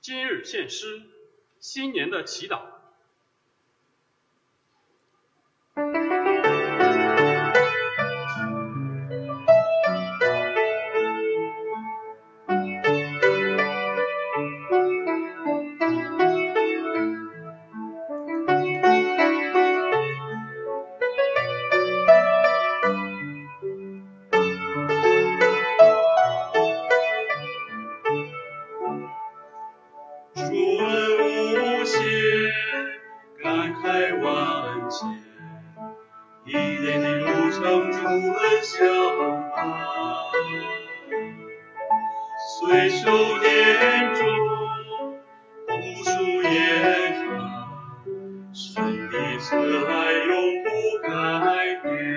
今日献诗，新年的祈祷。 感慨万千，一年的路程主恩相伴，岁首年终，无数严寒，神的慈爱永不改变。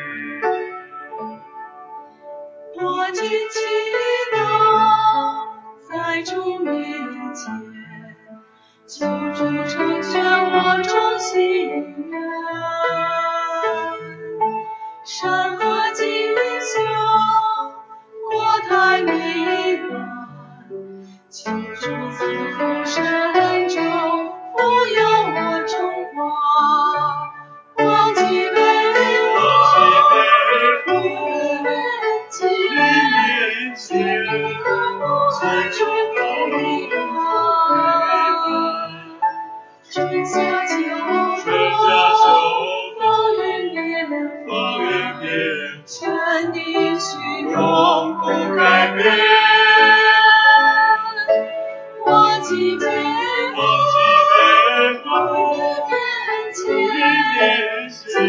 我尽祈祷，在主面前，求主成全我众心愿。山河锦绣，国泰民安，求主赐福神州，福佑我中华。光脊北面前，在主道春夏秋冬，风云变，神的许诺永不改变。 我今天面前，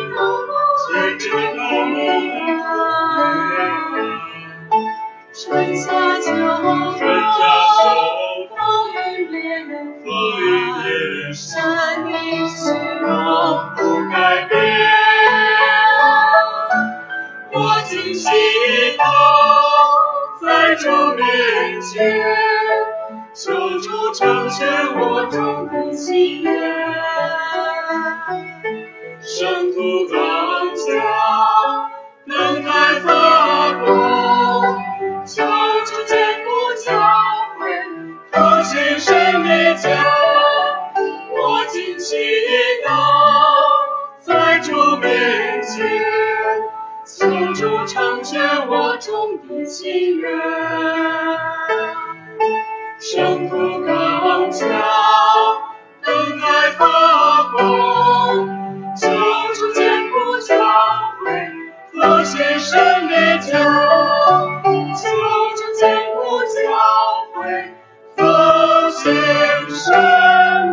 春夏秋冬，风云变，神的许诺不改变。 我今祈祷，在主面前，求主成全我众的心愿。圣徒当家，灯台发光，求主坚固教会，复兴神的家。我今祈祷，在主面前，求主成全我众的心愿。圣徒刚强，灯台发光，求主坚固教会，复兴神的家。求主坚固教会，复兴神